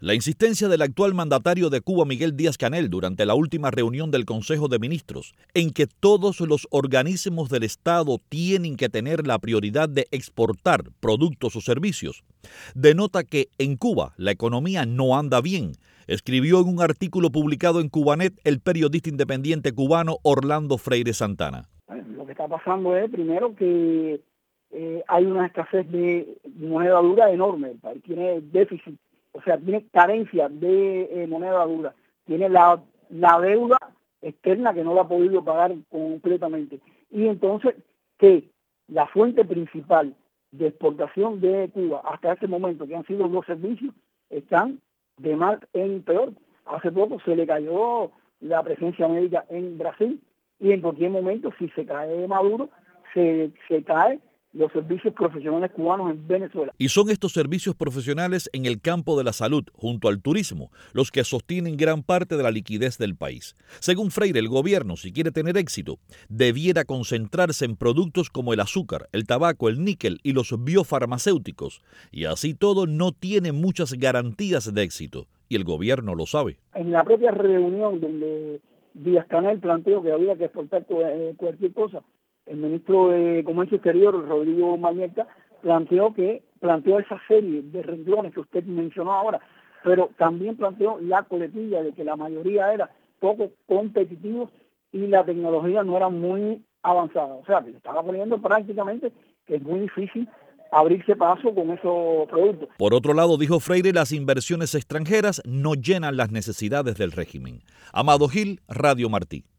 La insistencia del actual mandatario de Cuba, Miguel Díaz-Canel, durante la última reunión del Consejo de Ministros, en que todos los organismos del Estado tienen que tener la prioridad de exportar productos o servicios, denota que en Cuba la economía no anda bien, escribió en un artículo publicado en Cubanet el periodista independiente cubano Orlando Freire Santana. Lo que está pasando es, primero, que hay una escasez de moneda dura enorme. El país tiene déficit. O sea, tiene carencia de moneda dura. Tiene la deuda externa que no la ha podido pagar completamente. Y entonces, que la fuente principal de exportación de Cuba hasta este momento, que han sido los servicios, están de mal en peor. Hace poco se le cayó la presencia médica en Brasil y en cualquier momento, si se cae Maduro, se cae los servicios profesionales cubanos en Venezuela. Y son estos servicios profesionales en el campo de la salud, junto al turismo, los que sostienen gran parte de la liquidez del país. Según Freire, el gobierno, si quiere tener éxito, debiera concentrarse en productos como el azúcar, el tabaco, el níquel y los biofarmacéuticos. Y así todo no tiene muchas garantías de éxito. Y el gobierno lo sabe. En la propia reunión donde Díaz-Canel planteó que había que exportar cualquier cosa, el ministro de Comercio Exterior, Rodrigo Mañeta, planteó esa serie de renglones que usted mencionó ahora, pero también planteó la coletilla de que la mayoría era poco competitivos y la tecnología no era muy avanzada. O sea, que le estaba poniendo prácticamente que es muy difícil abrirse paso con esos productos. Por otro lado, dijo Freire, las inversiones extranjeras no llenan las necesidades del régimen. Amado Gil, Radio Martí.